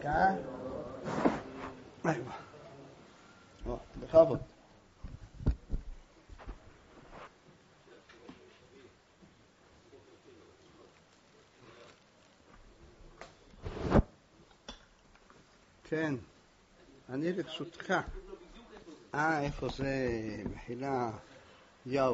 בכבוד. כן, אני לרשותך. איפה זה? מחילה, יאו.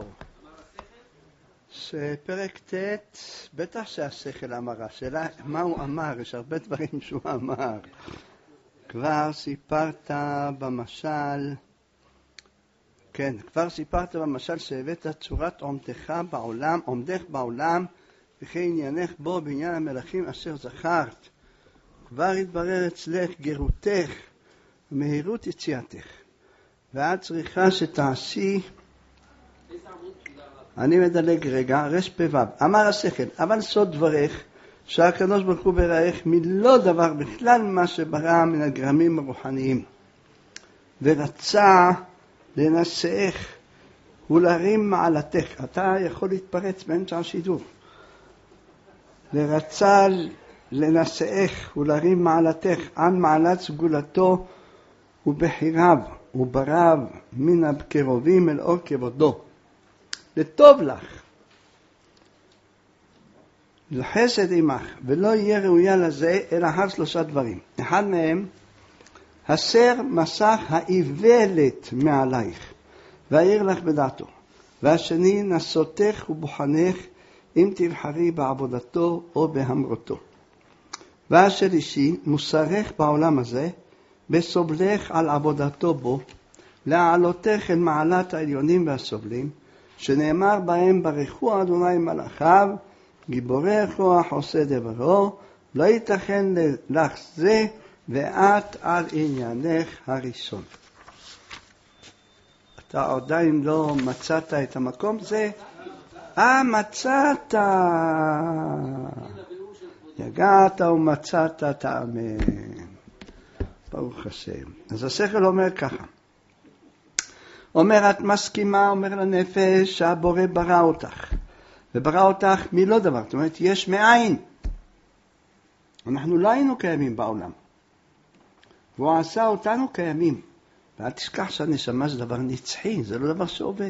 שפרק ט', בטח שהשכל אמר, השאלה מה הוא אמר, יש הרבה דברים שהוא אמר. כבר סיפרת במשל, כן, כבר סיפרת במשל שהבאת צורת עומדך בעולם, וכי עניינך בו בעניין המלכים אשר זכרת. כבר התברר אצלך גירותך ומהירות יציאתך, ואת צריכה שתעשי, אני מדלג רגע, רש פ"ו, אמר השכל, אבל סוד דברך, שהקדוש ברוך הוא בראך מלא דבר בכלל מה שברא מן הגרמים הרוחניים, ורצה לנשאך ולהרים מעלתך. אתה יכול להתפרץ באמצע השידור. ורצה לנשאך ולהרים מעלתך על מעלת סגולתו ובחיריו ובריו מן הקרובים אל אור כבודו. לטוב לך, לחסד עמך, ולא יהיה ראויה לזה אלא אחר 3 דברים. אחד מהם, הסר מסך האיוולת מעלייך והעיר לך בדעתו. והשני, נסותך ובוחנך אם תבחרי בעבודתו או בהמרותו. והשלישי, מוסרך בעולם הזה בסובלך על עבודתו בו, להעלותך אל מעלת העליונים והסובלים, שנאמר בהם ברכו אדוני מלאכיו, גיבורי כוח עושה דברו, לא ייתכן לך זה ואת על עניינך הראשון. אתה עדיין לא מצאת את המקום זה? מצאת. יגעת ומצאת, תאמן. ברוך השם. אז השכל אומר ככה. אומר, את מסכימה, אומר לנפש, שהבורא ברא אותך. וברא אותך מלא דבר. זאת אומרת, יש מאין. אנחנו לא היינו קיימים בעולם. והוא עשה אותנו קיימים. ואל תשכח שהנשמה זה דבר נצחי, זה לא דבר שעובד.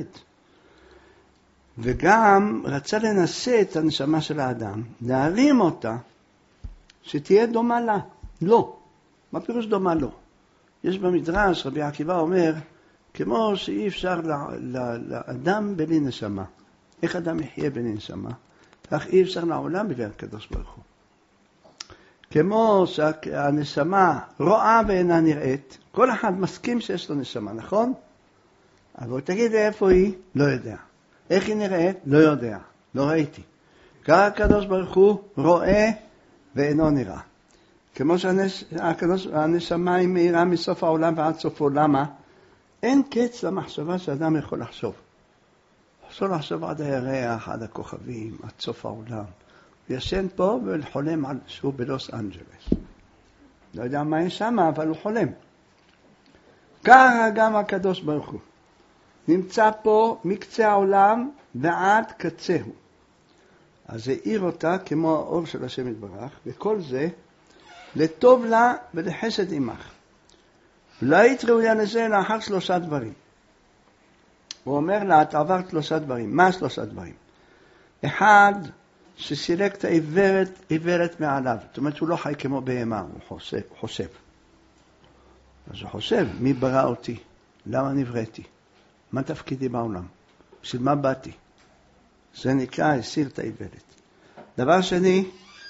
וגם רצה לנסה את הנשמה של האדם, להרים אותה, שתהיה דומה לה. לא. מה פירוש דומה לו? יש במדרש, רבי עקיבא אומר, כמו שאי אפשר לאדם בלי נשמה. איך אדם יחיה בלי נשמה? כך אי אפשר לעולם בלי הקדוש ברוך הוא. כמו שהנשמה רואה ואינה נראית, כל אחד מסכים שיש לו נשמה, נכון? אבל תגיד לי איפה היא? לא יודע. איך היא נראית? לא יודע. לא ראיתי. כך הקדוש ברוך הוא רואה ואינו נראה. כמו שהנשמה היא מהירה מסוף העולם ועד סופו. למה? אין קץ למחשבה שאדם יכול לחשוב. יכול לחשוב עד הירח, עד הכוכבים, עד סוף העולם. הוא ישן פה וחולם על שהוא בלוס אנג'לס. לא יודע מה יש שם, אבל הוא חולם. ככה גם הקדוש ברוך הוא. נמצא פה מקצה העולם ועד קצהו. אז זה עיר אותה כמו האור של השם יתברך, וכל זה לטוב לה ולחסד עמך. לא היית ראויה לזה לאחר 3 דברים. הוא אומר לה, את עברת 3 דברים. מה 3 דברים? אחד, שסילק את העיוורת מעליו. זאת אומרת, הוא לא חי כמו בהמה, הוא חושב. אז הוא חושב, מי ברא אותי? למה נבראתי? מה תפקידי בעולם? בשביל מה באתי? זה נקרא, הסיר את העיוורת. דבר שני,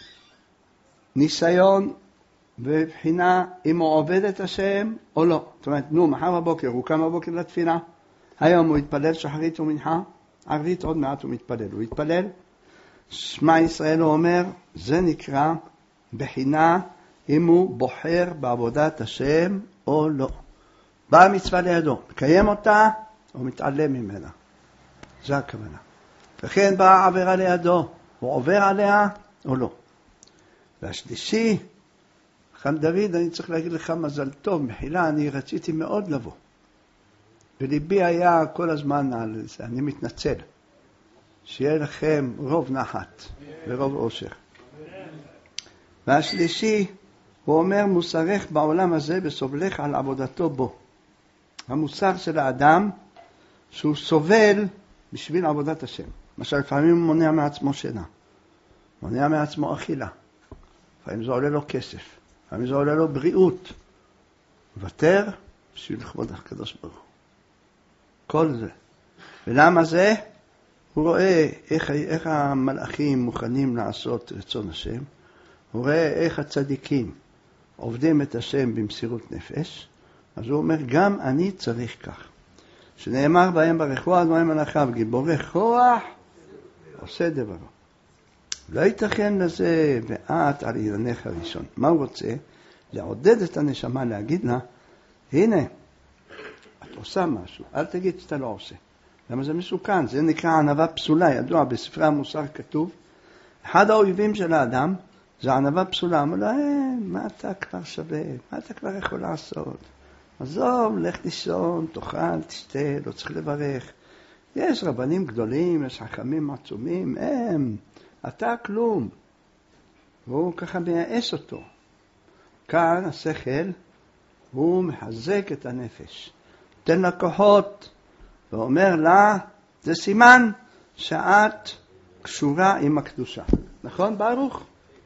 ניסיון בבחינה אם הוא עובד את השם או לא. זאת אומרת, מחר בבוקר, הוא קם בבוקר לתפילה, היום הוא התפלל שחרית ומנחה, ערבית עוד מעט הוא מתפלל. הוא התפלל, שמע ישראל הוא אומר, זה נקרא בחינה אם הוא בוחר בעבודת השם או לא. באה המצווה לידו, מקיים אותה או מתעלם ממנה. זה הכוונה. וכן באה העבירה לידו, הוא עובר עליה או לא. והשלישי, חם דוד, אני צריך להגיד לך מזל טוב, מחילה, אני רציתי מאוד לבוא. וליבי היה כל הזמן על זה, אני מתנצל. שיהיה לכם רוב נחת ורוב אושר. והשלישי, הוא אומר, מוסרך בעולם הזה וסובלך על עבודתו בו. המוסר של האדם שהוא סובל בשביל עבודת השם. למשל, לפעמים הוא מונע מעצמו שינה, מונע מעצמו אכילה. לפעמים זה עולה לו כסף, לפעמים זה עולה לו בריאות. מוותר בשביל לכבוד הקדוש ברוך הוא. כל זה. ולמה זה? הוא רואה איך המלאכים מוכנים לעשות רצון השם. הוא רואה איך הצדיקים עובדים את השם במסירות נפש. אז הוא אומר, גם אני צריך כך. שנאמר בהם ברכו אדוני מלאכיו, גיבורי כוח עושה דברו. לא ייתכן לזה ואת על עניינך הראשון. מה הוא רוצה? לעודד את הנשמה, להגיד לה, הנה, את עושה משהו, אל תגיד שאתה לא עושה. למה זה מסוכן? זה נקרא ענווה פסולה. ידוע, בספרי המוסר כתוב, אחד האויבים של האדם זה ענווה פסולה. אמר לו, מה אתה כבר שווה? מה אתה כבר יכול לעשות? עזוב, לך לישון, תאכל, תשתה, לא צריך לברך. יש רבנים גדולים, יש חכמים עצומים, אתה כלום. והוא ככה מייאס אותו. כאן השכל הוא מחזק את הנפש. תן לה כוחות, ואומר לה, זה סימן שאת קשורה עם הקדושה. נכון, ברוך?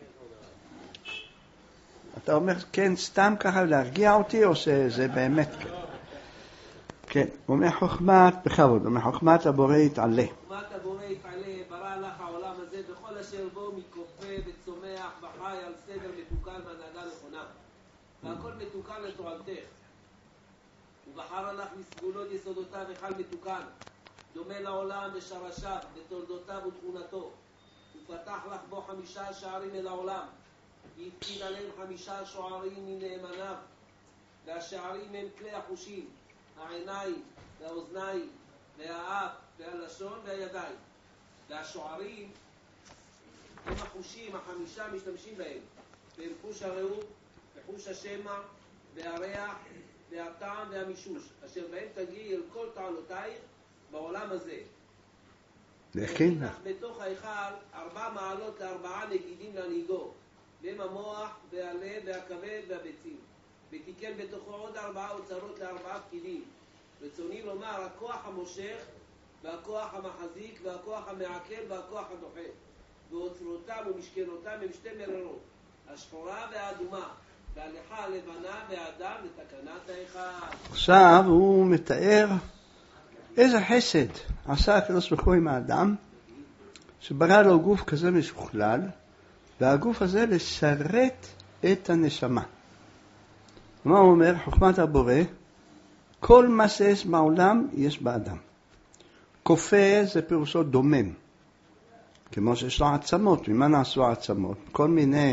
אתה אומר, כן, סתם ככה להרגיע אותי, או שזה באמת כן? כן, הוא אומר חוכמת, בכבוד, הוא אומר חוכמת הבורא יתעלה. חוכמת הבורא יתעלה, ברא לך העולם הזה, בכל אשר בו מתכופה וצומח וחי על סדר מתוקן והנהגה נכונה. והכל מתוקן לתורתך. ובחר לך מסגולות יסודותיו וחל מתוקן, דומה לעולם ושרשיו, בתולדותיו ותכונתו. ופתח לך בו 5 שערים אל העולם, והפקיד עליהם 5 שוערים מנאמניו, והשערים הם כלי החושים, העיניים והאוזניים והאף והלשון והידיים. והשוערים הם החושים, 5 משתמשים בהם, והם חוש הראות וחוש השמע והריח והטעם והמישוש, אשר בהם תגיעי אל כל טענותייך בעולם הזה. להכין לך. בתוך ההיכל 4 מעלות ל4 נגידים להנהיגו, והם המוח והלב והכבד והביצים. ותיקן בתוכו עוד 4 אוצרות ל4 פקידים. רצוני לומר, הכוח המושך והכוח המחזיק והכוח המעכל והכוח הדוחה. ואוצרותם ומשכנותם הם 2 מררות, השחורה והאדומה, והליכה הלבנה והאדם לתקנת ההיכל. עכשיו הוא מתאר איזה חסד עשה הקדוש ברוך הוא עם האדם, שברא לו גוף כזה משוכלל, והגוף הזה לשרת את הנשמה. מה הוא אומר? חוכמת הבורא, כל מה שיש בעולם יש באדם. כופה זה פירושו דומם, כמו שיש לו עצמות. ממה נעשו העצמות? כל מיני,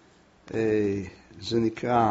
זה נקרא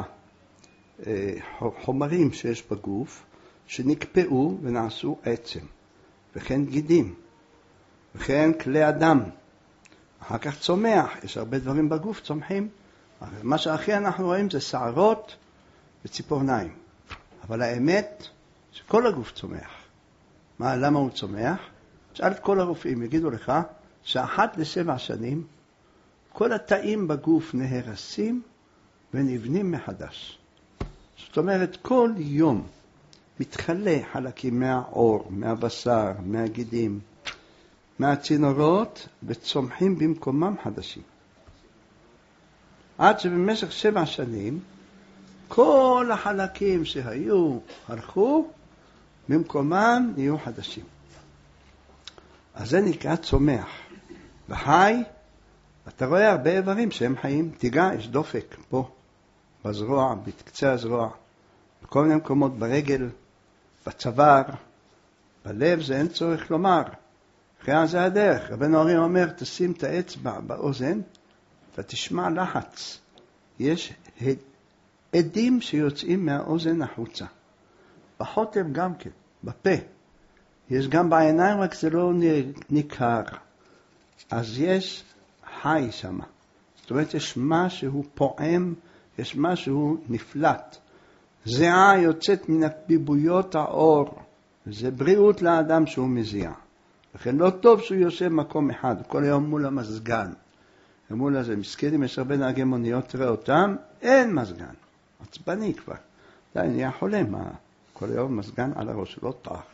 חומרים שיש בגוף, שנקפאו ונעשו עצם, וכן גידים, וכן כלי אדם. אחר כך צומח, יש הרבה דברים בגוף צומחים. מה שהכי אנחנו רואים זה שערות וציפורניים. אבל האמת שכל הגוף צומח. למה הוא צומח? שאל את כל הרופאים, יגידו לך שאחת ל7 שנים כל התאים בגוף נהרסים ונבנים מחדש. זאת אומרת, כל יום מתחלה חלקים מהעור, מהבשר, מהגידים, מהצינורות, וצומחים במקומם חדשים. עד שבמשך 7 שנים, כל החלקים שהיו הלכו, במקומם נהיו חדשים. אז זה נקרא צומח. וחי, אתה רואה הרבה איברים שהם חיים. תיגע, יש דופק פה, בזרוע, בקצה הזרוע, בכל מיני מקומות, ברגל, בצוואר, בלב, זה אין צורך לומר. אחרי זה הדרך. רבנו הרי אומר, תשים את האצבע באוזן, ותשמע לחץ. יש עדים שיוצאים מהאוזן החוצה. בחוטם גם כן, בפה. יש גם בעיניים, רק זה לא ניכר. אז יש חי שם. זאת אומרת, יש משהו פועם, יש משהו נפלט. זיעה יוצאת מן הפיבויות האור. זה בריאות לאדם שהוא מזיע. לכן לא טוב שהוא יושב מקום אחד, כל היום מול המסגן. אמרו לה, זה מסכנים, יש הרבה נהגי מוניות, תראה אותם, אין מזגן. עצבני כבר. די, נהיה חולה, מה? כל היום מזגן על הראש, לא טרחת.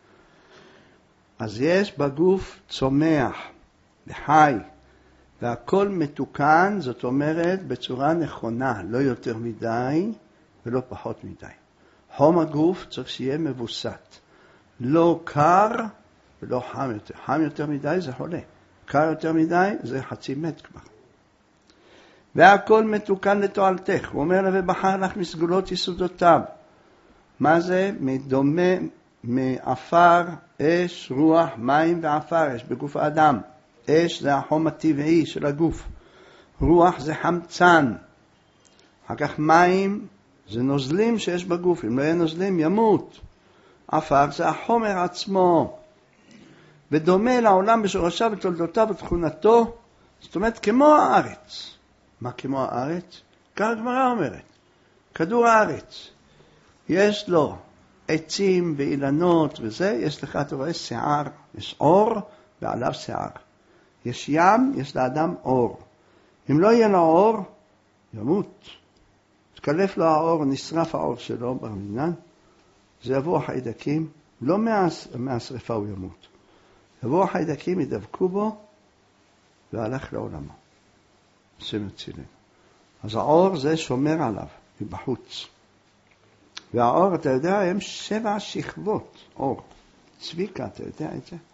אז יש בגוף צומח, וחי, והכל מתוקן, זאת אומרת, בצורה נכונה, לא יותר מדי ולא פחות מדי. חום הגוף צריך שיהיה מבוסת. לא קר ולא חם יותר. חם יותר מדי זה חולה. קר יותר מדי זה חצי מת כבר. והכל מתוקן לתועלתך. הוא אומר לה, ובחר לך מסגולות יסודותיו. מה זה? מדומה, מאפר, אש, רוח, מים ועפר. יש בגוף האדם. אש זה החום הטבעי של הגוף. רוח זה חמצן. אחר כך מים זה נוזלים שיש בגוף. אם לא יהיה נוזלים ימות. עפר זה החומר עצמו. ודומה לעולם בשורשיו ותולדותיו ותכונתו. זאת אומרת כמו הארץ. מה כמו הארץ? כך הגמרא אומרת. כדור הארץ. יש לו עצים ואילנות וזה. יש לך, אתה רואה, שיער. יש אור ועליו שיער. יש ים, יש לאדם אור. אם לא יהיה לו אור, ימות. תקלף לו האור, נשרף האור שלו ברמינן. זה יבוא החיידקים, לא מהשריפה הוא ימות. יבוא החיידקים, ידבקו בו, והלך לעולמו. שמצילים. אז האור זה שומר עליו, מבחוץ. והאור, אתה יודע, הם 7 שכבות אור. צביקה, אתה יודע את זה?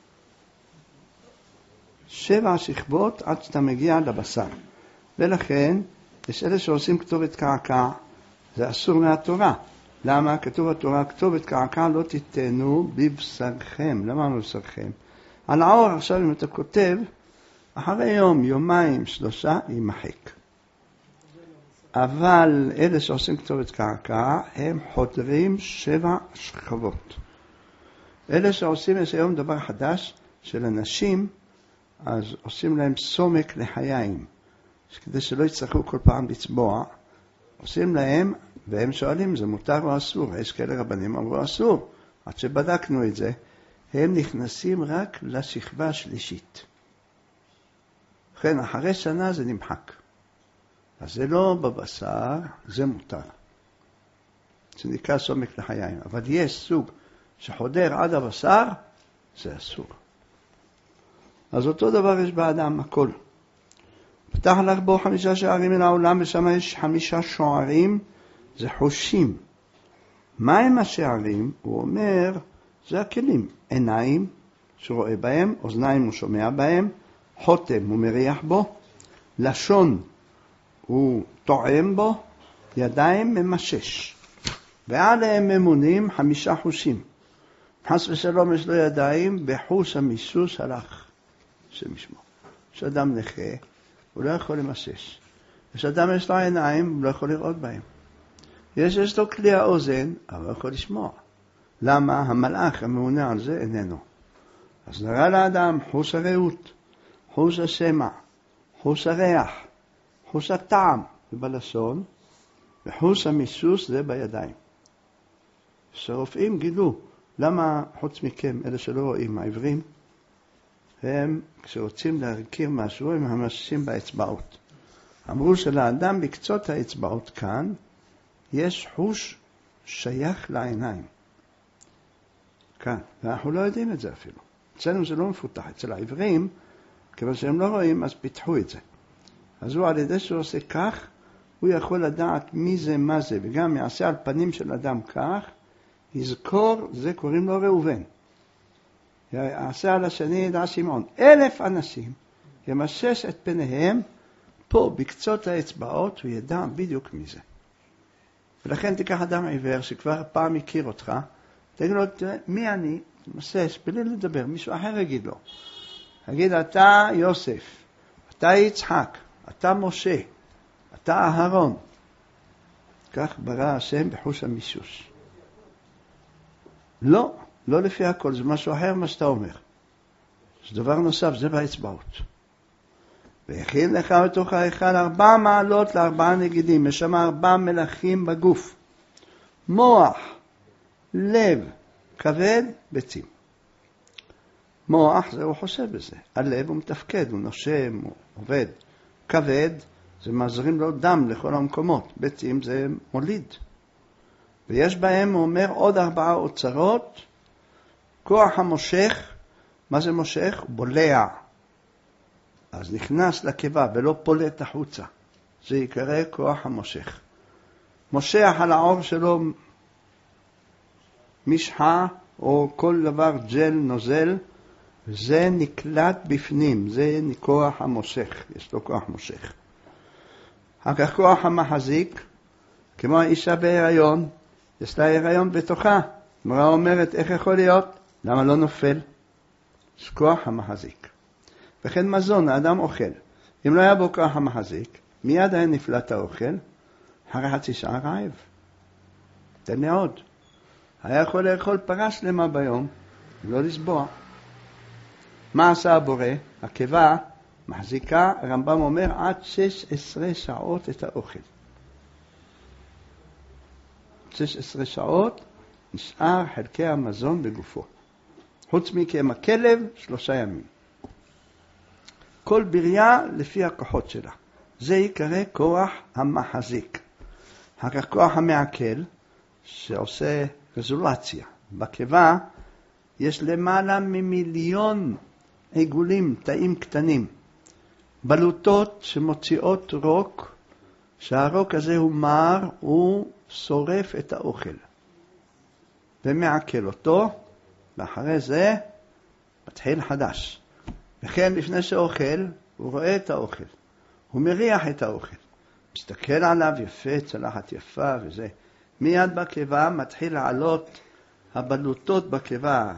7 שכבות עד שאתה מגיע לבשר. ולכן, יש אלה שעושים כתובת קעקע, זה אסור מהתורה. למה? כתוב בתורה, כתובת קעקע לא תיתנו בבשרכם. למה בבשרכם? על האור עכשיו אם אתה כותב, אחרי יום, יומיים, 3, יימחק. אבל אלה שעושים כתובת קעקע, הם חודרים 7 שכבות. אלה שעושים, יש היום דבר חדש של אנשים, אז עושים להם סומק לחיים. כדי שלא יצטרכו כל פעם לצבוע, עושים להם, והם שואלים, זה מותר או אסור? יש כאלה רבנים אמרו אסור. עד שבדקנו את זה, הם נכנסים רק לשכבה השלישית. לכן, אחרי שנה זה נמחק. אז זה לא בבשר, זה מותר. זה נקרא סומק לחיים. אבל יש סוג שחודר עד הבשר, זה אסור. אז אותו דבר יש באדם, הכל. פתח לך בו 5 שערים מן העולם, ושם יש 5 שוערים, זה חושים. מה הם השערים? הוא אומר, זה הכלים. עיניים, שרואה בהם, אוזניים הוא שומע בהם, חותם הוא מריח בו, לשון הוא טועם בו, ידיים ממשש. ועליהם ממונים 5 חושים. חס ושלום יש לו ידיים, בחוש המיסוס הלך, שמשמו. יש אדם נכה, הוא לא יכול למשש. יש אדם יש לו עיניים, הוא לא יכול לראות בהם. יש לו כלי האוזן, אבל לא יכול לשמוע. למה? המלאך המעונה על זה איננו. אז נראה לאדם חוש הראות, חוש השמע, חוש הריח, חוש הטעם, זה בלשון, וחוש המיסוס זה בידיים. שרופאים גילו, למה חוץ מכם, אלה שלא רואים, העברים, הם כשרוצים להכיר משהו, הם ממששים באצבעות. אמרו שלאדם בקצות האצבעות כאן, יש חוש שייך לעיניים. כאן, ואנחנו לא יודעים את זה אפילו. אצלנו זה לא מפותח. אצל העברים, כיוון שהם לא רואים, אז פיתחו את זה. אז הוא על ידי שהוא עושה כך, הוא יכול לדעת מי זה, מה זה, וגם יעשה על פנים של אדם כך, יזכור, זה קוראים לו ראובן. יעשה על השני ידע שמעון. 1,000 אנשים ימשש את פניהם, פה בקצות האצבעות, הוא ידע בדיוק מי זה. ולכן תיקח אדם עיוור שכבר פעם הכיר אותך, תגיד לו, מי אני? תמשש, בלי לדבר, מישהו אחר יגיד לו. תגיד, אתה יוסף, אתה יצחק, אתה משה, אתה אהרון. כך ברא השם בחוש המישוש. לא, לא לפי הכל, זה משהו אחר מה שאתה אומר. זה דבר נוסף, זה באצבעות. והכין לך בתוך ההיכל 4 מעלות ל4 נגידים, יש שם 4 מלכים בגוף. מוח, לב, כבד, ביצים. מוח זה הוא חושב בזה, הלב הוא מתפקד, הוא נושם, הוא עובד. כבד, זה מזרים לו דם לכל המקומות. ביצים זה מוליד. ויש בהם, הוא אומר, עוד 4 אוצרות. כוח המושך, מה זה מושך? בולע. אז נכנס לקיבה ולא פולט החוצה. זה יקרא כוח המושך. מושך על העור שלו משחה או כל דבר ג'ל, נוזל, זה נקלט בפנים, זה כוח המושך, יש לו כוח מושך. אחר כך כוח המחזיק, כמו האישה בהיריון, יש לה הריון בתוכה. מורה אומרת, איך יכול להיות? למה לא נופל? יש כוח המחזיק. וכן מזון, האדם אוכל. אם לא היה בו כוח המחזיק, מיד היה נפלט האוכל, אחרי חצי שעה רעב. תן לי עוד. היה יכול לאכול פרה שלמה ביום, ולא לסבוע. מה עשה הבורא? הקיבה מחזיקה, הרמב"ם אומר, עד 16 שעות את האוכל. 16 שעות נשאר חלקי המזון בגופו. חוץ מכם הכלב, 3 ימים. כל בריאה לפי הכוחות שלה. זה יקרא כוח המחזיק. אחר כך כוח המעכל, שעושה רזולציה. בקיבה יש למעלה מ1,000,000 עיגולים, תאים קטנים. בלוטות שמוציאות רוק, שהרוק הזה הוא מר, הוא שורף את האוכל. ומעכל אותו, ואחרי זה מתחיל חדש. וכן לפני שאוכל, הוא רואה את האוכל. הוא מריח את האוכל. מסתכל עליו יפה, צלחת יפה וזה. מיד בקיבה מתחיל לעלות הבלוטות בקיבה.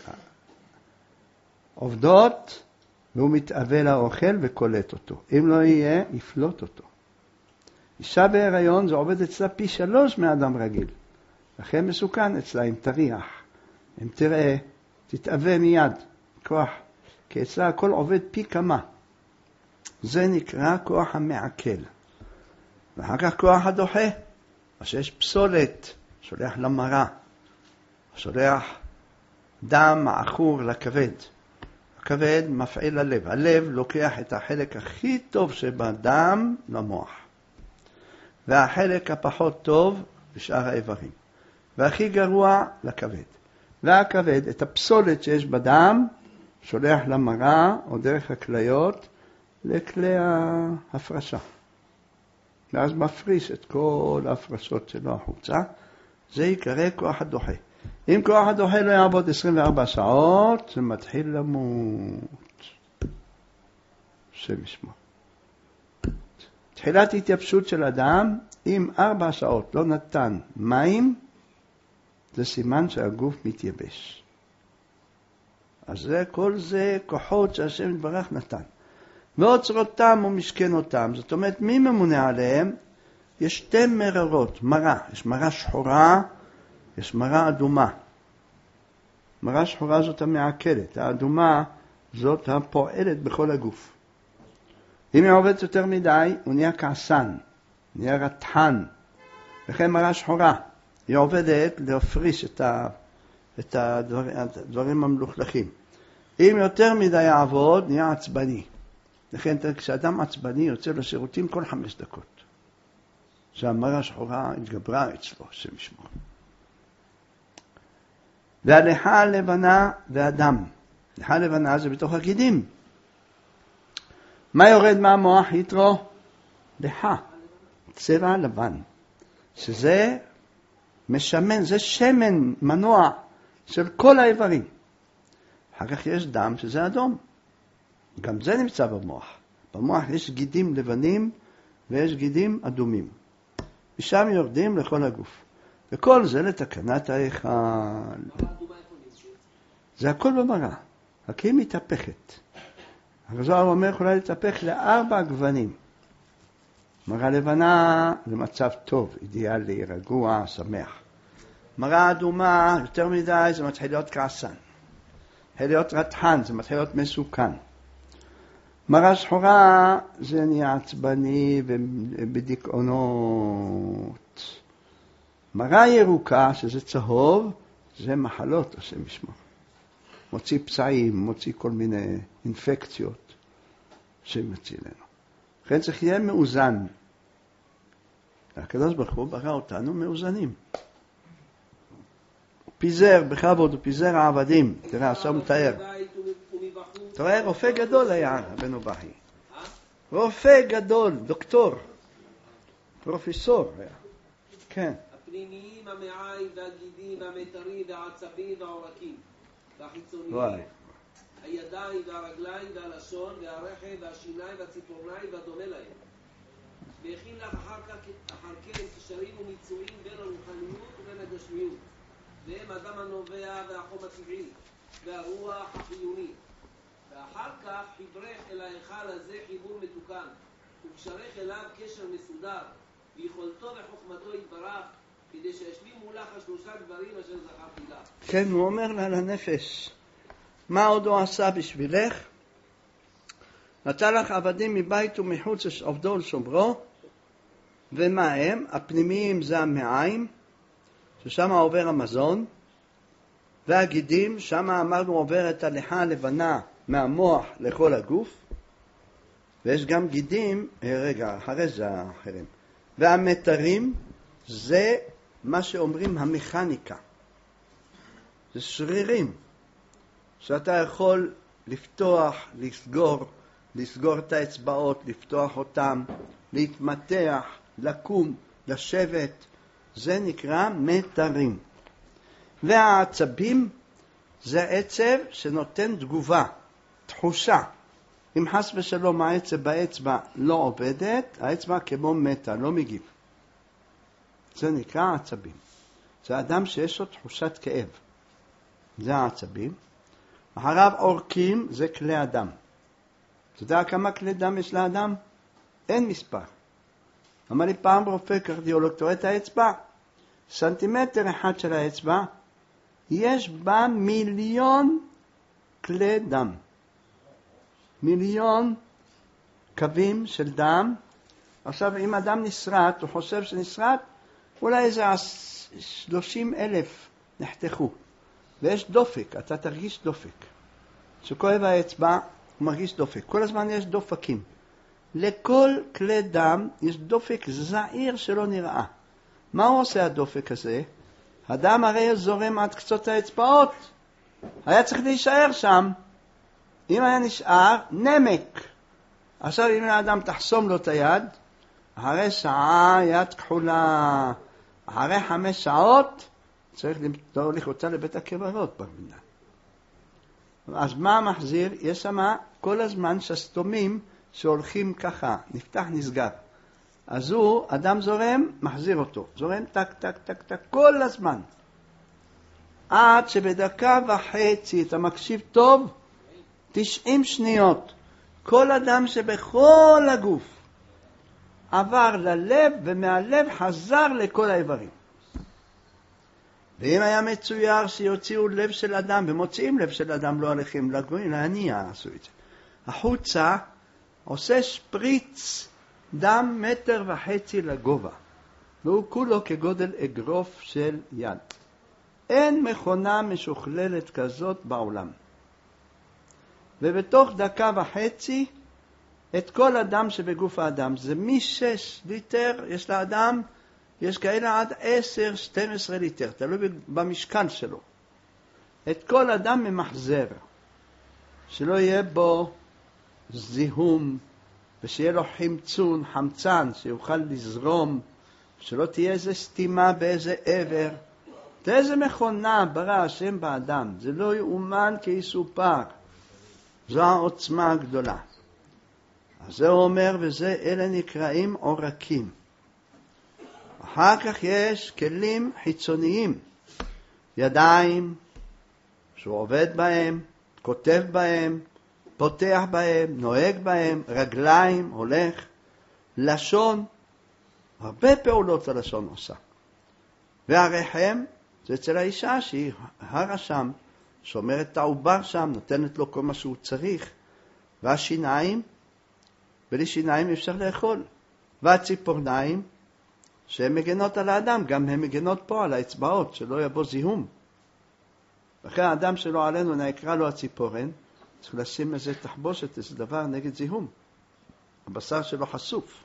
עובדות, והוא מתאווה לאוכל וקולט אותו. אם לא יהיה, יפלוט אותו. אישה בהיריון זה עובד אצלה פי 3 מאדם רגיל. לכן מסוכן אצלה אם תריח. אם תראה, תתאווה מיד. כוח. כי אצלה הכל עובד פי כמה. זה נקרא כוח המעכל. ואחר כך כוח הדוחה. אז שיש פסולת, שולח למרה. שולח דם עכור לכבד. הכבד מפעיל ללב. הלב לוקח את החלק הכי טוב שבדם למוח. והחלק הפחות טוב לשאר האיברים. והכי גרוע לכבד. והכבד, את הפסולת שיש בדם, שולח למרה או דרך הכליות לכלי ההפרשה. ואז מפריש את כל ההפרשות שלו החוצה. זה יקרא כוח הדוחה. אם כוח הדוחה לא יעבוד 24 שעות, זה מתחיל למות. השם ישמור. תחילת התייבשות של אדם, אם 4 שעות לא נתן מים, זה סימן שהגוף מתייבש. אז זה, כל זה כוחות שהשם יתברך נתן. ואוצרותם ומשכנותם, זאת אומרת, מי ממונה עליהם? יש 2 מררות, מרה. יש מרה שחורה, יש מרה אדומה. מרה שחורה זאת המעכלת, האדומה זאת הפועלת בכל הגוף. אם היא עובדת יותר מדי, הוא נהיה כעסן, נהיה רתחן. וכן מרה שחורה, היא עובדת להפריש את הדברים המלוכלכים. אם יותר מדי יעבוד, נהיה עצבני. לכן כשאדם עצבני יוצא לשירותים כל 5 דקות. שהמרה שחורה התגברה אצלו, השם ישמור. והליכה הלבנה והדם. הליכה הלבנה זה בתוך הגידים. מה יורד מהמוח? יתרו? ליכה. צבע לבן. שזה משמן, זה שמן מנוע של כל האיברים. אחר כך יש דם שזה אדום. גם זה נמצא במוח. במוח יש גידים לבנים ויש גידים אדומים. ושם יורדים לכל הגוף. וכל זה לתקנת ההיכל. זה הכל במראה. רק היא מתהפכת. הזוהר אומר יכולה להתהפך ל4 גוונים. מראה לבנה זה מצב טוב, אידיאלי, רגוע, שמח. מראה אדומה, יותר מדי, זה מתחיל להיות כעסן. מתחיל להיות רתחן, זה מתחיל להיות מסוכן. מראה שחורה זה נהיה עצבני ובדיכאונות. מראה ירוקה, שזה צהוב, זה מחלות, השם ישמור. מוציא פצעים, מוציא כל מיני אינפקציות שמציל לנו. לכן צריך יהיה מאוזן. הקדוש ברוך הוא ברא אותנו מאוזנים. פיזר בכבוד, הוא פיזר העבדים. תראה, עכשיו מתאר. אתה רואה, רופא גדול היה רבנו בכי. רופא גדול, דוקטור, פרופסור היה. כן. הפנימיים, המעיים והגידים והמיתרים והעצבים והעורקים והחיצוניים, הידיים והרגליים והלשון והרחם והשיניים והציפורניים והדומה להם. והכין לך אחר כן קשרים ומיצויים בין הרוחניות ובין הגשמיות, והם אדם הנובע והחום הטבעי והרוח החיוני. ואחר כך חיברך אל ההיכל הזה חיבור מתוקן, וקשרך אליו קשר מסודר, ויכולתו וחוכמתו יתברך, כדי שישלימו לך השלושה דברים אשר זכרתי לך. כן, הוא אומר לה לנפש, מה עוד הוא עשה בשבילך? נתן לך עבדים מבית ומחוץ עובדו ולשומרו, ומה הם? הפנימיים זה המעיים, ששם עובר המזון, והגידים, שם אמרנו עובר את הליכה הלבנה מהמוח לכל הגוף, ויש גם גידים, רגע, אחרי זה האחרים. והמתרים זה מה שאומרים המכניקה. זה שרירים, שאתה יכול לפתוח, לסגור את האצבעות, לפתוח אותם, להתמתח, לקום, לשבת. זה נקרא מתרים. והעצבים זה עצב שנותן תגובה, תחושה. אם חס ושלום העצב באצבע לא עובדת, האצבע כמו מתה, לא מגיב. זה נקרא עצבים. זה אדם שיש לו תחושת כאב. זה העצבים. אחריו עורקים, זה כלי הדם. אתה יודע כמה כלי דם יש לאדם? אין מספר. אמר לי פעם רופא קרדיולוג, תראה את האצבע, סנטימטר אחד של האצבע, יש בה 1,000,000 כלי דם. 1,000,000 קווים של דם. עכשיו, אם אדם נשרט, הוא חושב שנשרט, אולי איזה 30,000 נחתכו. ויש דופק, אתה תרגיש דופק. שכואב האצבע, הוא מרגיש דופק. כל הזמן יש דופקים. לכל כלי דם יש דופק זעיר שלא נראה. מה הוא עושה הדופק הזה? הדם הרי זורם עד קצות האצבעות. היה צריך להישאר שם. אם היה נשאר, נמק. עכשיו אם האדם תחסום לו את היד, אחרי שעה יד כחולה, אחרי 5 שעות, צריך להוליך אותה לבית הקברות במדינה. אז מה מחזיר? יש שם כל הזמן שסתומים שהולכים ככה, נפתח נסגר. אז הוא, אדם זורם, מחזיר אותו. זורם טק, טק, טק, טק, כל הזמן. עד שבדקה וחצי, אתה מקשיב טוב, 90 שניות. כל אדם שבכל הגוף עבר ללב, ומהלב חזר לכל האיברים. ואם היה מצויר שיוציאו לב של אדם, ומוציאים לב של אדם, לא הולכים לגויים, להניע עשו את זה. החוצה עושה שפריץ דם 1.5 מטר לגובה, והוא כולו כגודל אגרוף של יד. אין מכונה משוכללת כזאת בעולם. ובתוך 1.5 דקות את כל הדם שבגוף האדם, זה מ6 ליטר יש לאדם, יש כאלה עד 10-12 ליטר, תלוי במשקל שלו. את כל הדם ממחזר, שלא יהיה בו זיהום, ושיהיה לו חמצן, שיוכל לזרום, שלא תהיה איזה סתימה באיזה עבר. זה איזה מכונה ברא השם באדם, זה לא יאומן כי יסופר. זו העוצמה הגדולה. אז זה אומר, וזה אלה נקראים עורקים. אחר כך יש כלים חיצוניים, ידיים, שהוא עובד בהם, כותב בהם, פותח בהם, נוהג בהם, רגליים, הולך, לשון, הרבה פעולות הלשון עושה. והרחם, זה אצל האישה שהיא הרשם, שומרת את העובר שם, נותנת לו כל מה שהוא צריך. והשיניים, בלי שיניים אפשר לאכול. והציפורניים, שהן מגנות על האדם, גם הן מגנות פה על האצבעות, שלא יבוא זיהום. אחרי האדם שלא עלינו, נקרא לו הציפורן, צריך לשים איזה תחבושת, איזה דבר נגד זיהום. הבשר שלו חשוף.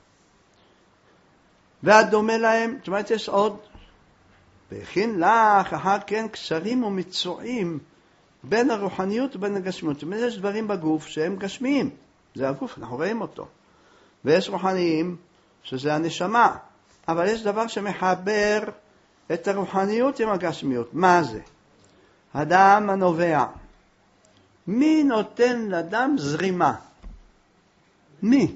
והדומה להם, זאת אומרת יש עוד, והכין לך אחר כן קשרים ומצועים בין הרוחניות ובין הגשמיות. זאת אומרת יש דברים בגוף שהם גשמיים, זה הגוף, אנחנו רואים אותו. ויש רוחניים שזה הנשמה, אבל יש דבר שמחבר את הרוחניות עם הגשמיות. מה זה? הדם הנובע. מי נותן לדם זרימה? מי?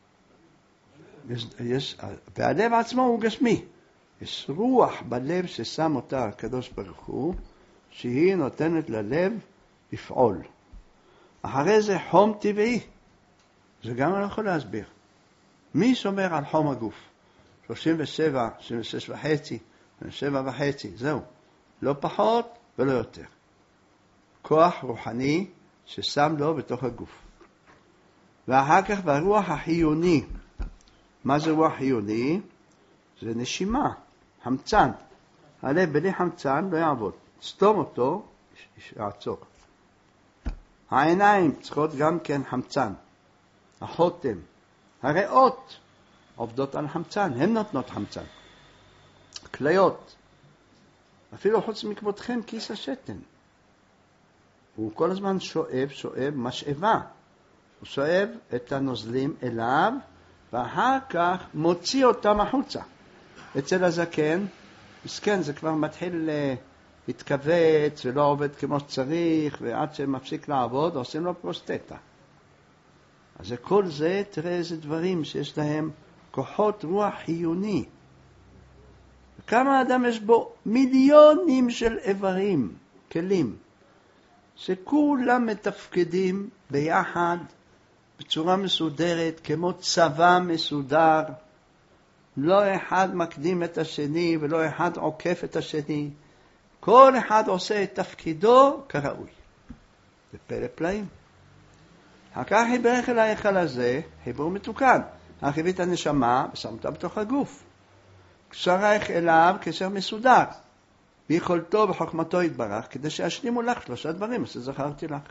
והלב עצמו הוא גשמי. יש רוח בלב ששם אותה הקדוש ברוך הוא, שהיא נותנת ללב לפעול. אחרי זה חום טבעי. זה גם אני לא יכול להסביר. מי שומר על חום הגוף? 37, 36 וחצי, 7 וחצי, זהו. לא פחות ולא יותר. כוח רוחני ששם לו בתוך הגוף. ואחר כך ברוח החיוני. מה זה רוח חיוני? זה נשימה, חמצן. הלב בלי חמצן לא יעבוד. סתום אותו, יעצור. העיניים צריכות גם כן חמצן. החותם. הריאות עובדות על חמצן, הן נותנות חמצן. כליות. אפילו חוץ מכבודכם כיס השתן. הוא כל הזמן שואב משאבה. הוא שואב את הנוזלים אליו, ואחר כך מוציא אותם החוצה. אצל הזקן, מסכן, זה כבר מתחיל להתכווץ ולא עובד כמו שצריך, ועד שמפסיק לעבוד, עושים לו פרוסטטה. אז כל זה, תראה איזה דברים שיש להם כוחות רוח חיוני. וכמה אדם יש בו מיליונים של איברים, כלים, שכולם מתפקדים ביחד, בצורה מסודרת, כמו צבא מסודר. לא אחד מקדים את השני ולא אחד עוקף את השני. כל אחד עושה את תפקידו כראוי. זה פלא פלאים. אחר כך חיברך אל ההיכל הזה, חיבור מתוקן. הרחיב את הנשמה ושם אותה בתוך הגוף. קשרייך אליו קשר מסודר. ביכולתו וחוכמתו יתברך, כדי שישלימו לך 3 דברים, אז זכרתי לך.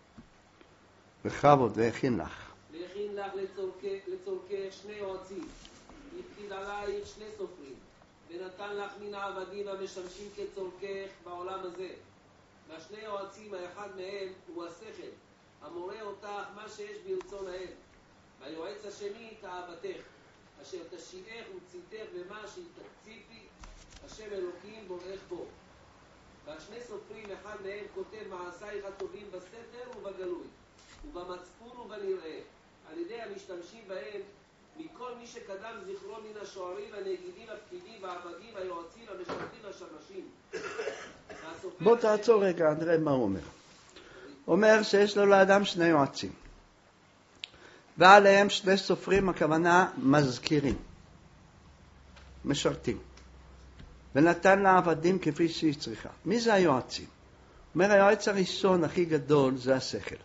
בכבוד והכין לך. והכין לך לצורכך 2 יועצים. הפקיד עלייך 2 סופרים. ונתן לך מן העבדים המשמשים כצורכך בעולם הזה. והשני יועצים, האחד מהם הוא השכל, המורה אותך מה שיש ברצון האל. והיועץ השני תאוותך, אשר תשיעך וציתך במה שתקציפי, השם אלוקים בורך בו. והשני סופרים, אחד מהם כותב מעשייך הטובים בסתר ובגלוי, ובמצפון ובנראה, על ידי המשתמשים בהם, מכל מי שקדם זכרו מן השוערים, הנגידים, הפקידים, והעבדים, היועצים, המשרתים, השמשים. בוא תעצור רגע, נראה מה הוא אומר. אומר שיש לו לאדם 2 יועצים. ועליהם 2 סופרים, הכוונה מזכירים, משרתים. ונתן לעבדים כפי שהיא צריכה. מי זה היועצים? אומר, היועץ הראשון הכי גדול זה השכל.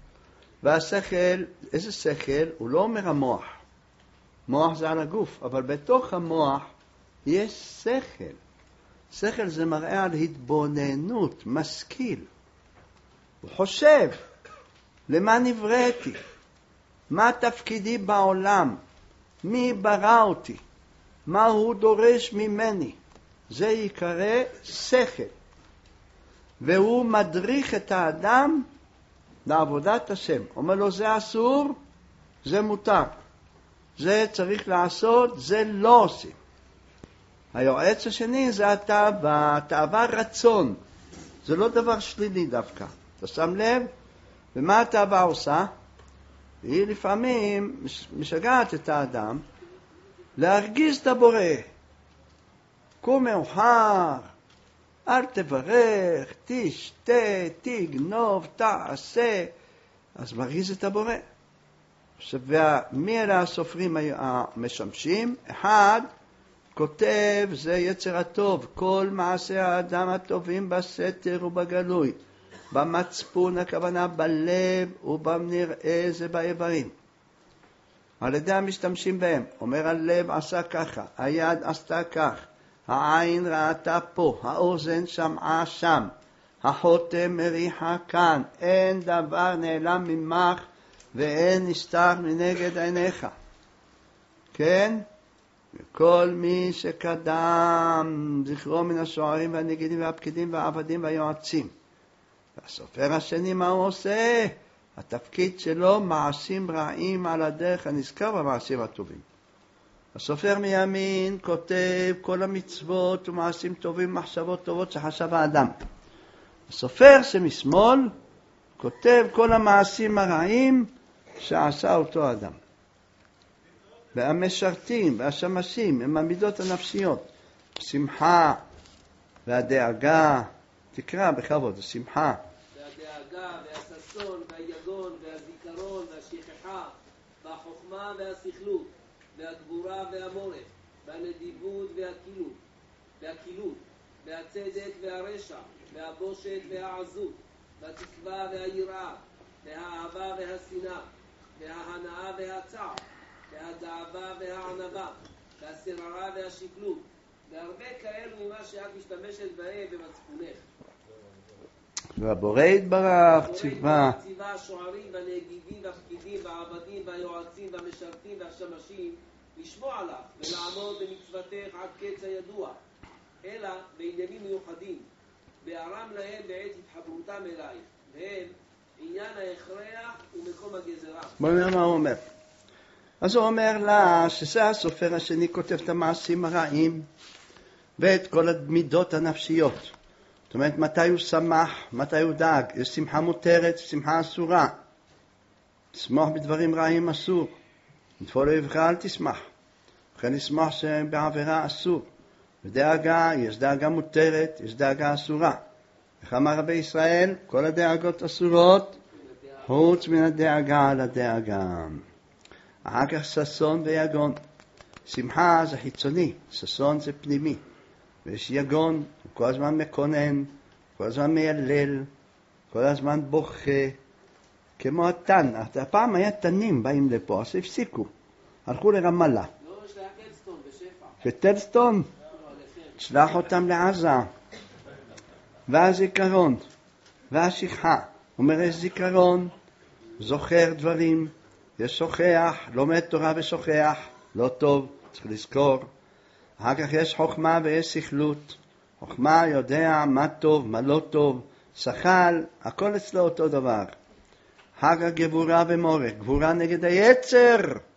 והשכל, איזה שכל? הוא לא אומר המוח. מוח זה על הגוף, אבל בתוך המוח יש שכל. שכל זה מראה על התבוננות, משכיל. הוא חושב, למה נבראתי? מה תפקידי בעולם? מי ברא אותי? מה הוא דורש ממני? זה יקרא שכל. והוא מדריך את האדם לעבודת השם. אומר לו, זה אסור, זה מותר. זה צריך לעשות, זה לא עושים. היועץ השני זה התאווה, תאווה רצון. זה לא דבר שלילי דווקא. אתה שם לב? ומה התאווה עושה? היא לפעמים משגעת את האדם להרגיז את הבורא. קום מאוחר, אל תברך, תשתה, תגנוב, תעשה. אז מרגיז את הבורא. ומי אלה הסופרים המשמשים? אחד כותב, זה יצר הטוב, כל מעשי האדם הטובים בסתר ובגלוי, במצפון, הכוונה בלב ובנראה, זה באיברים. על ידי המשתמשים בהם, אומר הלב עשה ככה, היד עשתה כך, העין ראתה פה, האוזן שמעה שם, החותם מריחה כאן, אין דבר נעלם ממך ואין נסתר מנגד עיניך. כן? כל מי שקדם, זכרו מן השוערים והנגידים והפקידים והעבדים והיועצים. והסופר השני, מה הוא עושה? התפקיד שלו, מעשים רעים על הדרך הנזכר במעשים הטובים. הסופר מימין כותב כל המצוות ומעשים טובים, מחשבות טובות שחשב האדם. הסופר שמשמאל כותב כל המעשים הרעים שעשה אותו אדם. והמשרתים והשמשים הם המידות הנפשיות, השמחה והדאגה, תקרא בכבוד, השמחה. והדאגה והששון והיגון והזיכרון והשכחה והחוכמה והסכלות והגבורה והמורך והנדיבות והכילות והצדק והרשע והבושת והעזות והתקווה והיראה והאהבה והשנאה וההנאה והצער והגאווה והענווה והסררה והשקלות והרבה כאלו ממה שאת משתמשת בהם במצפונך. והבורא יתברך ציווה השוערים והנגידים והפקידים והעבדים והיועצים והמשרתים והשמשים לשמוע עליו ולעמוד במצוותך עד קץ הידוע, אלא בעניינים מיוחדים בערם להם בעת התחברותם אלייך, והם עניין ההכרח ומקום הגזרה. בוא נראה מה הוא אומר. אז הוא אומר לה שזה הסופר השני כותב את המעשים הרעים ואת כל המידות הנפשיות. זאת אומרת, מתי הוא שמח, מתי הוא דאג. יש שמחה מותרת, שמחה אסורה. לשמוח בדברים רעים אסור. נטפול אויבך אל תשמח. וכן לשמוח שבעבירה אסור. בדאגה, יש דאגה מותרת, יש דאגה אסורה. איך אמר רבי ישראל? כל הדאגות אסורות, חוץ מן הדאגה על הדאגה. אחר כך ששון ויגון. שמחה זה חיצוני, ששון זה פנימי. ויש יגון, הוא כל הזמן מקונן, כל הזמן מיילל, כל הזמן בוכה, כמו התן. הפעם היה תנים באים לפה, אז הפסיקו. הלכו לרמאללה. לא, יש לה טלסטון בשפע. וטלסטון? שלח אותם לעזה. והזיכרון, והשכחה. אומר, יש זיכרון, זוכר דברים, יש שוכח, לומד תורה ושוכח, לא טוב, צריך לזכור. אחר כך יש חוכמה ויש שכלות. חוכמה יודע מה טוב, מה לא טוב, שכל, הכל אצלו אותו דבר. אחר כך גבורה ומורך, גבורה נגד היצר,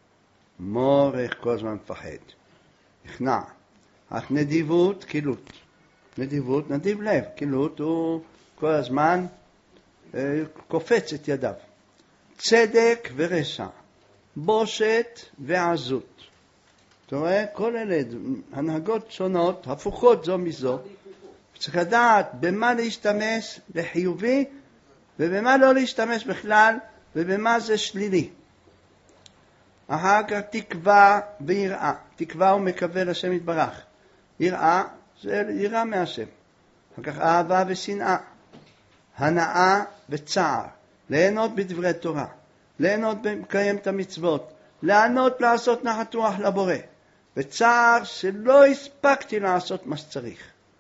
מורך כל הזמן מפחד, נכנע. אך נדיבות, קילות. נדיבות, נדיב לב, קילות הוא כל הזמן קופץ את ידיו. צדק ורשע, בושת ועזות. אתה רואה? כל אלה הנהגות שונות, הפוכות זו מזו. צריך לדעת במה להשתמש לחיובי, ובמה לא להשתמש בכלל, ובמה זה שלילי. אחר כך תקווה ויראה. תקווה הוא מקווה לשם יתברך. יראה זה יראה מהשם. אחר כך אהבה ושנאה. הנאה וצער. ליהנות בדברי תורה. ליהנות במקיים את המצוות. לענות לעשות נחת רוח לבורא. וצער שלא הספקתי לעשות מה שצריך.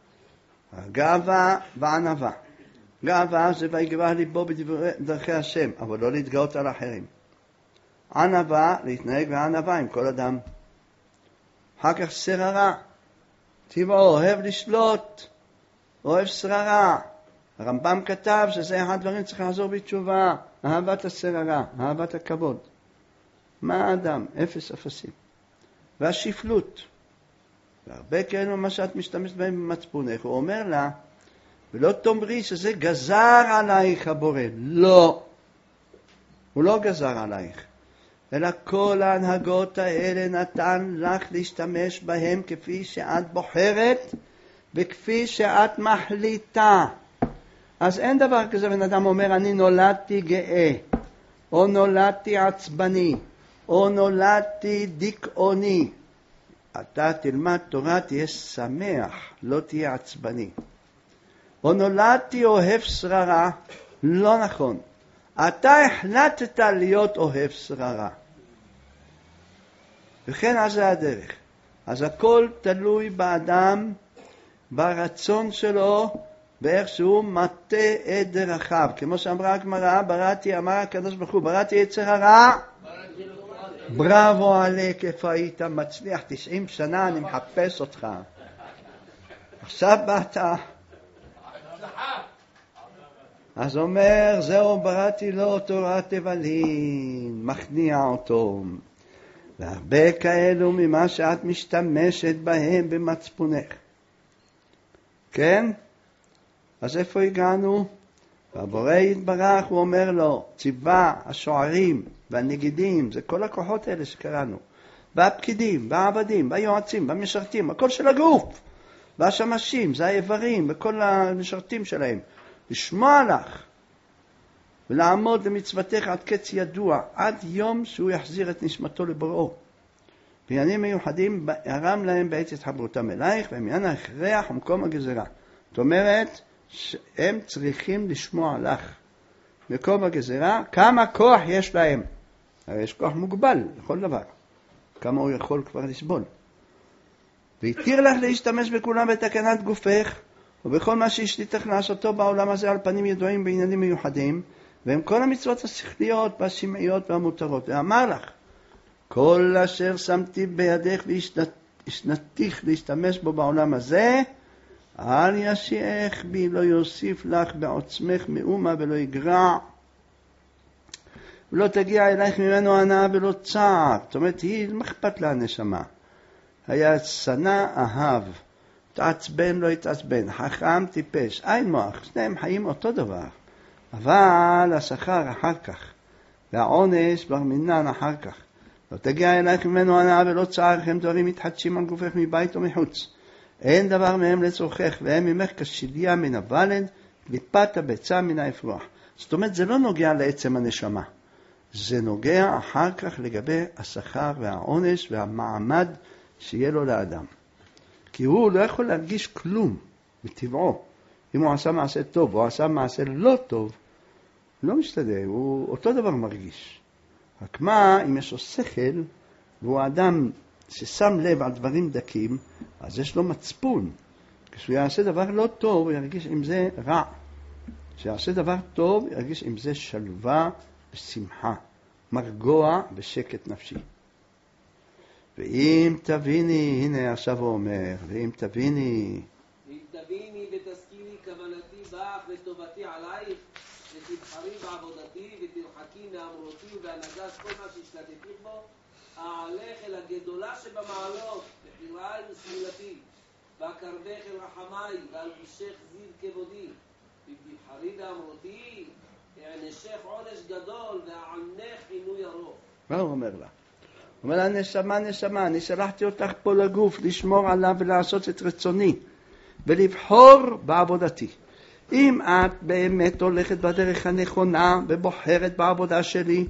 גאווה וענווה. גאווה זה ויגבה ליבו בדרכי השם, אבל לא להתגאות על אחרים. ענווה, להתנהג בענווה עם כל אדם. אחר כך שררה. טבעו אוהב לשלוט, אוהב שררה. הרמב"ם כתב שזה אחד הדברים צריך לעזור בתשובה. אהבת השררה, אהבת הכבוד. מה האדם? אפס אפסים. והשפלות. והרבה כאלו מה שאת משתמשת בהם במצפונך. הוא אומר לה, ולא תאמרי שזה גזר עלייך הבורא. לא. הוא לא גזר עלייך. אלא כל ההנהגות האלה נתן לך להשתמש בהם כפי שאת בוחרת וכפי שאת מחליטה. אז אין דבר כזה בן אדם אומר אני נולדתי גאה או נולדתי עצבני או נולדתי דיכאוני. אתה תלמד תורה תהיה שמח, לא תהיה עצבני. או נולדתי אוהב שררה, לא נכון. אתה החלטת להיות אוהב שררה. וכן אז זה הדרך. אז הכל תלוי באדם, ברצון שלו, באיך שהוא מטה את דרכיו. כמו שאמרה הגמרא, בראתי, אמר הקדוש ברוך הוא, בראתי יצר הרע בראבו עליק, איפה היית מצליח 90 שנה, אני מחפש אותך. עכשיו באת. אז אומר, זהו בראתי לו תורת תבלין, מכניע אותו. והרבה כאלו ממה שאת משתמשת בהם במצפונך. כן? אז איפה הגענו? והבורא יתברך, הוא אומר לו, ציווה השוערים והנגידים, זה כל הכוחות האלה שקראנו, והפקידים, והעבדים, והיועצים, והמשרתים, הכל של הגוף, והשמשים, זה האיברים, וכל המשרתים שלהם, לשמוע לך, ולעמוד למצוותך עד קץ ידוע, עד יום שהוא יחזיר את נשמתו לבוראו. בעניינים מיוחדים הרם להם בעת התחברותם אלייך, בעניין ההכרח ומקום הגזרה. זאת אומרת, שהם צריכים לשמוע לך. מקום הגזרה, כמה כוח יש להם. הרי יש כוח מוגבל לכל דבר. כמה הוא יכול כבר לסבול. והתיר לך להשתמש בכולם בתקנת גופך, ובכל מה שהשליטך לעשותו בעולם הזה על פנים ידועים בעניינים מיוחדים, והם כל המצוות השכליות והשמעיות והמותרות. ואמר לך, כל אשר שמתי בידך והשנתיך להשתמש בו בעולם הזה, אל ישיעך בי, לא יוסיף לך בעוצמך מאומה ולא יגרע, ולא תגיע אלייך ממנו הנאה ולא צער. זאת אומרת, היא מחפת לה הנשמה. היה שנא אהב, תעצבן לא יתעצבן, חכם טיפש, אין מוח, שניהם חיים אותו דבר. אבל השכר אחר כך, והעונש בר מינן אחר כך. לא תגיע אלייך ממנו הנאה ולא צער, הם דברים מתחדשים על גופך מבית ומחוץ. אין דבר מהם לצורכך, והם ממך כשליה מן הוולד, קליפת הביצה מן האפרוח. זאת אומרת, זה לא נוגע לעצם הנשמה. זה נוגע אחר כך לגבי השכר והעונש והמעמד שיהיה לו לאדם. כי הוא לא יכול להרגיש כלום מטבעו. אם הוא עשה מעשה טוב או עשה מעשה לא טוב, לא משתדל, הוא אותו דבר מרגיש. רק מה, אם יש לו שכל, והוא אדם ששם לב על דברים דקים, אז יש לו מצפון. כשהוא יעשה דבר לא טוב, הוא ירגיש עם זה רע. כשיעשה דבר טוב, הוא ירגיש עם זה שלווה ושמחה, מרגוע ושקט נפשי. ואם תביני, הנה עכשיו הוא אומר, ואם תביני ותשכילי כוונתי בך וטובתי עלייך, ותבחרי בעבודתי ותרחקי מאמרותי והנהגת כל מה שהשתתתי בו, אעלך אל הגדולה שבמעלות, בחיראי וסגולתי, והקרבך אל רחמי, והלבישך זיו כבודי, ותבחרי באמרותי, הענשך עונש גדול, והענך עינוי ארוך. מה הוא אומר לה? הוא אומר לה, נשמה, אני שלחתי אותך פה לגוף, לשמור עליו ולעשות את רצוני, ולבחור בעבודתי. אם את באמת הולכת בדרך הנכונה, ובוחרת בעבודה שלי,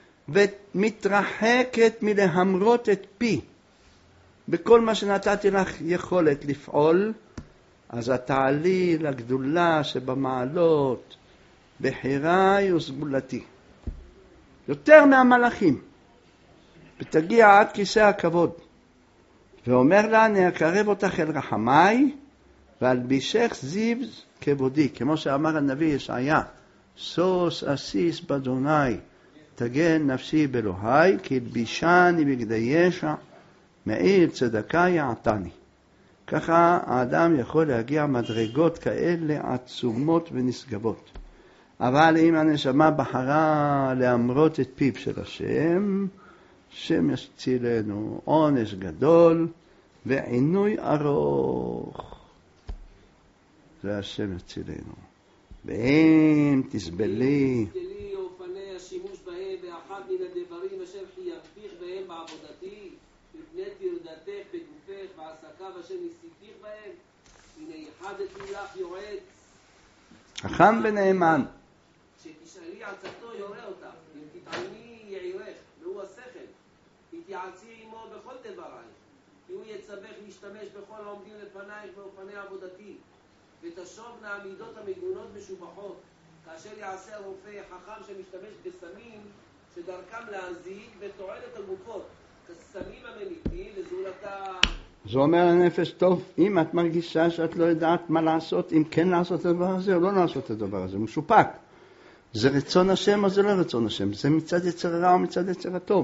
ומתרחקת מלהמרות את פי, בכל מה שנתתי לך יכולת לפעול, אז את תעלי לגדולה שבמעלות, בחיראי וסגולתי. יותר מהמלאכים. ותגיע עד כיסא הכבוד. ואומר לה, אני אקרב אותך אל רחמי, ואלבישך זיו כבודי. כמו שאמר הנביא ישעיה, סוס אסיס באדוני, תגן נפשי באלוהי, כי הלבישני בגדי ישע, מאיר צדקה יעתני. ככה האדם יכול להגיע מדרגות כאלה עצומות ונשגבות. אבל אם הנשמה בחרה להמרות את פיו של השם, שם יצילנו עונש גדול ועינוי ארוך. זה השם יצילנו. ואם תסבלי אופני השימוש בהם באחד מן הדברים אשר חייבתיך בהם בעבודתי, לפני תרדתך בגופך ועסקיו אשר ניסיתיך בהם, הנה ייחדתי לך יועץ חכם ונאמן, שתשאלי עצתו יורה אותך, אם תתעלמי יעירך, והוא השכל, תתייעצי עמו בכל דברייך, כי הוא יצווך להשתמש בכל העומדים לפנייך באופני עבודתי, ותשובנה המידות המגונות משובחות, כאשר יעשה רופא חכם שמשתמש בסמים שדרכם להזיק ותועלת הגופות, כסמים הממיתים וזולתה. זה אומר הנפש, טוב, אם את מרגישה שאת לא יודעת מה לעשות, אם כן לעשות את הדבר הזה או לא לעשות את הדבר הזה, משופק. זה רצון השם או זה לא רצון השם, זה מצד יצר הרע או מצד יצר הטוב.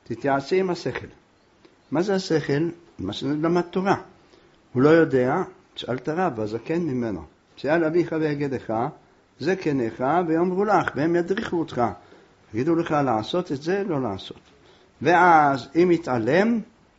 תתייעצי עם השכל. מה זה השכל? מה שלמד תורה. הוא לא יודע, תשאל את הרב, הזקן ממנו. שאל אביך ויגדך, זקניך, ויאמרו לך, והם ידריכו אותך. יגידו לך לעשות את זה, לא לעשות. ואז אם יתעלם,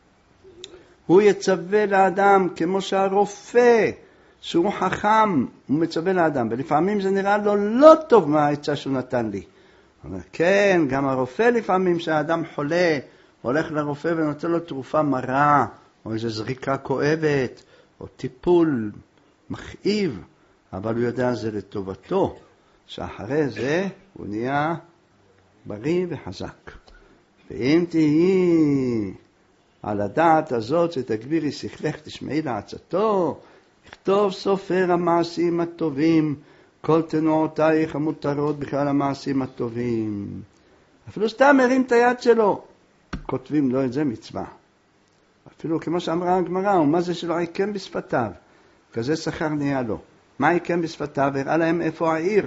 הוא יצווה לאדם כמו שהרופא, שהוא חכם, הוא מצווה לאדם. ולפעמים זה נראה לו לא טוב מה העצה שהוא נתן לי. אומר, כן, גם הרופא לפעמים שהאדם חולה, הולך לרופא ונותן לו תרופה מרה, או איזו זריקה כואבת, או טיפול מכאיב, אבל הוא יודע זה לטובתו, שאחרי זה הוא נהיה בריא וחזק. ואם תהי על הדעת הזאת שתגבירי שכלך תשמעי לעצתו, לכתוב סופר המעשים הטובים, כל תנועותייך המותרות בכלל המעשים הטובים. אפילו סתם מרים את היד שלו, כותבים לו את זה מצווה. אפילו כמו שאמרה הגמרא, ומה זה שלא עיקם בשפתיו, כזה שכר נהיה לו. מה עיקם בשפתיו? הראה להם איפה העיר.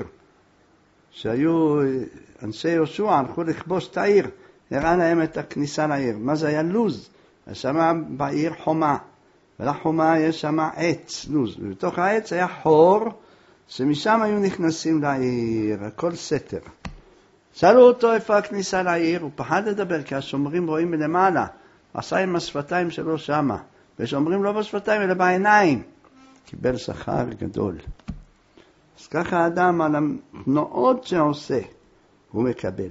שהיו אנשי יהושע, הלכו לכבוש את העיר, הראה להם את הכניסה לעיר. מה זה היה? לוז. שם בעיר חומה. ולחומה יש שם עץ, לוז. ובתוך העץ היה חור, שמשם היו נכנסים לעיר, הכל סתר. שאלו אותו איפה הכניסה לעיר, הוא פחד לדבר, כי השומרים רואים מלמעלה. עשה עם השפתיים שלו שמה. ושומרים לא בשפתיים אלא בעיניים. קיבל שכר גדול. אז ככה האדם על התנועות שעושה, הוא מקבל.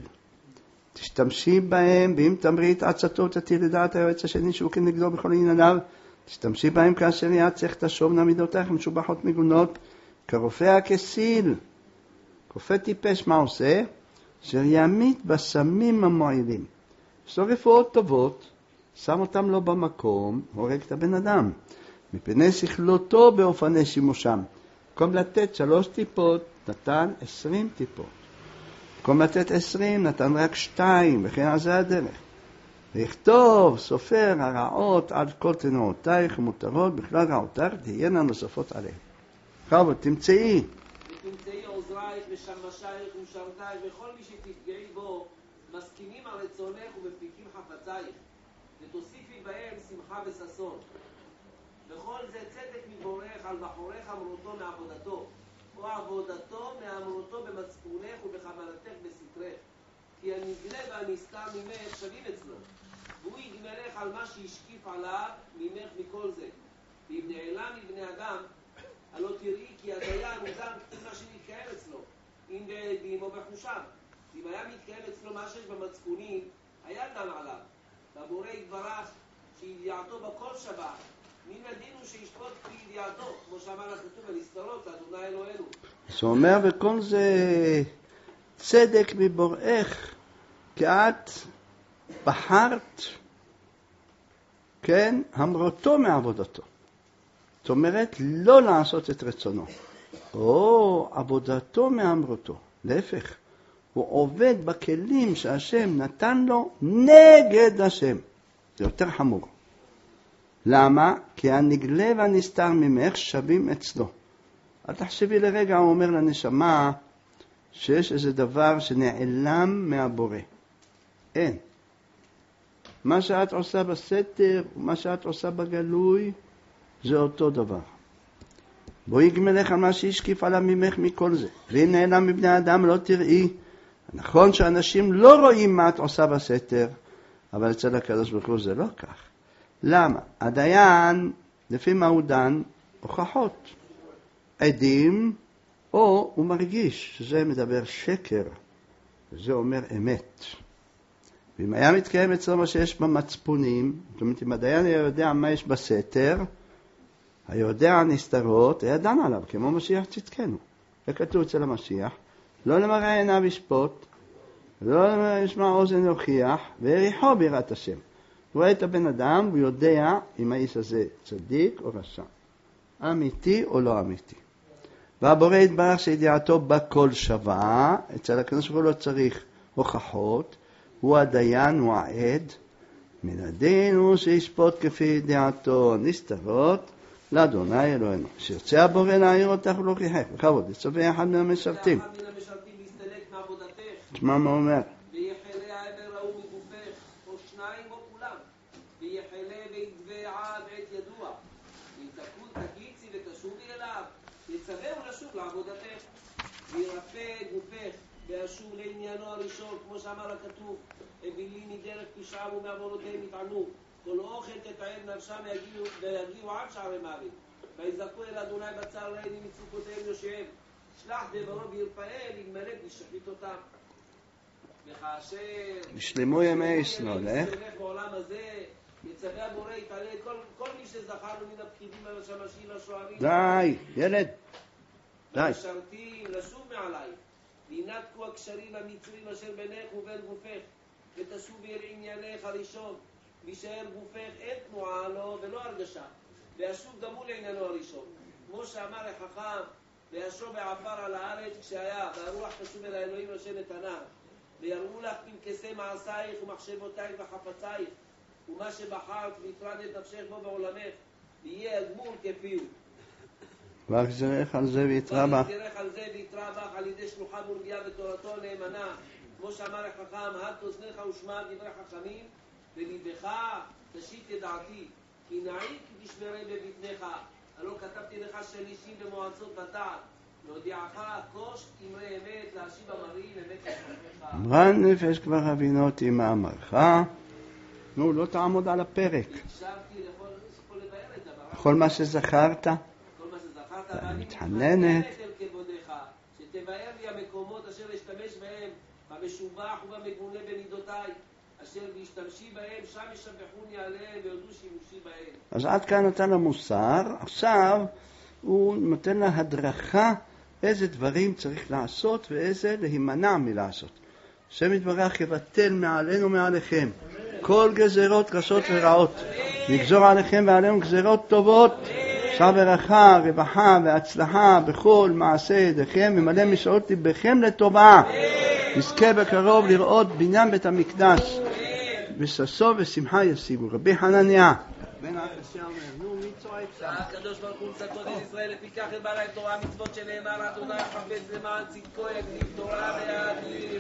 תשתמשי בהם, ואם תמרי את עצתו תטיל לדעת היועץ השני שהוא כנגדו בכל ענייניו, תשתמשי בהם כאשר יעצך תשוב נמידותיך משובחות מגונות, כרופא הכסיל. רופא טיפש מה עושה? אשר יעמיד בסמים המועילים. יש לו רפואות טובות, שם אותם לא במקום, הורג את הבן אדם. מפני שכלותו באופני שימושם. במקום לתת 3 טיפות, נתן 20 טיפות. במקום לתת 20, נתן רק 2, וכן על זה הדרך. ויכתוב סופר הרעות על כל תנועותייך ומותרות, בכלל רעותייך תהיינה נוספות עליהן. עכשיו, תמצאי. ותמצאי עוזרייך ושמשייך ומשרתייך וכל מי שתפגעי בו, מסכימים על רצונך ומפיקים חפצייך, ותוסיפי בהם שמחה וששון. וכל זה צדק מבורך על בחורך אמרותו מעבודתו, או עבודתו מאמרותו במצפונך ובחמלתך בסתרך. כי הנגלה והנסתר ממך שווים אצלו, והוא יגמלך על מה שהשקיף עליו ממך מכל זה. ואם נעלם מבני אדם, הלא תראי כי הדיין הוא גם מה שמתקיים אצלו, אם בעדים או בחושיו. אם היה מתקיים אצלו מה שיש במצפונים, היה דן עליו. והבורא יתברך שידיעתו בכל שווה, מן הדין הוא שישפוט כפי ידיעתו, כמו שאמר הכתוב הנסתרות, לאדוני אלוהינו. זאת אומר, וכל זה צדק מבורך, כי את בחרת, כן, המרותו מעבודתו. זאת אומרת, לא לעשות את רצונו. או עבודתו מהמרותו. להפך, הוא עובד בכלים שהשם נתן לו נגד השם. זה יותר חמור. למה? כי הנגלה והנסתר ממך שווים אצלו. אל תחשבי לרגע, הוא אומר לנשמה שיש איזה דבר שנעלם מהבורא. אין. מה שאת עושה בסתר, מה שאת עושה בגלוי, זה אותו דבר. בוא יגמלך על מה שישקיף עליו ממך מכל זה. ואם נעלם מבני אדם לא תראי. נכון שאנשים לא רואים מה את עושה בסתר, אבל אצל הקדוש ברוך הוא זה לא כך. למה? הדיין, לפי מה הוא דן? הוכחות. עדים, או הוא מרגיש שזה מדבר שקר, וזה אומר אמת. ואם היה מתקיים אצלו מה שיש במצפונים, זאת אומרת, אם הדיין היה יודע מה יש בסתר, היודע הנסתרות, היה דן עליו, כמו משיח צדקנו. זה כתוב אצל המשיח, לא למראה עיניו ישפוט, לא ישמע אוזן יוכיח, ויריחו ביראת השם. הוא רואה את הבן אדם, הוא יודע אם האיש הזה צדיק או רשע, אמיתי או לא אמיתי. והבורא יתברך שידיעתו בכל שווה, אצל הקדוש ברוך הוא לא צריך הוכחות, הוא הדיין, הוא העד, מן הדין הוא שישפוט כפי ידיעתו נסתרות, לאדוני אלוהינו. שירצה הבורא להעיר אותך ולהוכיחך, בכבוד, יצווה אחד מן המשרתים. אחד מן המשרתים להסתלק מעבודתך. תשמע מה אומר. ויחלה העבר ההוא מגופך, או 2 בעבודתך, וירפא גופך, וישוב לעניינו הראשון, כמו שאמר הכתוב, הביליני דרך פשעם ומעוונותיהם יטענו, כל אוכל תתעד נפשם ויגיעו עד שערי מוות, ויזעקו אל אדוני בצר להם ממצוקותיהם יושיעם, שלח דברו וירפאם, יגמלא וישחית אותם. וכאשר ישלמו ימי ישנו, הולך בעולם הזה, יצווה הבורא יתעלה כל מי שזכרנו מן הפקידים והשמשים והשוערים. די, ילד. די. והמשרתים לשוב מעלייך, וינתקו הקשרים המצרים אשר בינך ובין גופך, ותשובי אל עניינך הראשון, וישאר גופך אין תנועה לו ולא הרגשה, וישוב גם הוא לעניינו הראשון. כמו שאמר החכם, וישוב בעפר על הארץ כשהיה, והרוח תשוב אל האלוהים אשר נתנה, ויראו לך פנקסי מעשייך ומחשבותייך וחפצייך, ומה שבחרת והפרדת נפשך בו בעולמך, ויהיה הגמול כפיהו. ואחזרך על זה ויתרא בך. ואחזרך על זה ויתרא בך על ידי שלוחה מורגיעה ותורתו נאמנה, כמו שאמר החכם, הד אוזניך ושמע דברי חכמים, וליבך תשית ידעתי, כי נעי כי תשמרי בבטנך, הלא כתבתי לך שלישים במועצות בדעת, להודיעך כוש אמרי אמת, להשיב אמרים אמת לשמך. אמרה נפש כבר הבינות עם מאמרך. נו, לא תעמוד על הפרק. הקשבתי לכל לבאר את דבר. כל מה שזכרת, כל מה שזכרת, ואני מתחננת אל כבודך, שתבאר לי המקומות אשר אשתמש בהם, במשובח ובמגונה במידותיי, אשר בהשתמשי בהם, שם ישבחוני עליהם ויודו שימושי בהם. אז עד כאן נתן לה מוסר, עכשיו הוא נותן לה הדרכה איזה דברים צריך לעשות ואיזה להימנע מלעשות. השם יתברך יבטל מעלינו מעליכם כל גזרות קשות ורעות, נגזור עליכם ועלינו גזרות טובות, שעה ברכה, רווחה והצלחה בכל מעשה ידיכם, ומלא משעות ליבכם לטובה. נזכה בקרוב לראות בניין בית המקדש, וששו ושמחה ישימו. רבי חנניה בן עקשיא אומר, נו, מי צועק שם? הקדוש ברוך הוא צדקו את ישראל, לפיכך את בעלי תורה מצוות שנאמר, אדוני חפץ למען צדקו יקריב תורה ויעדיף.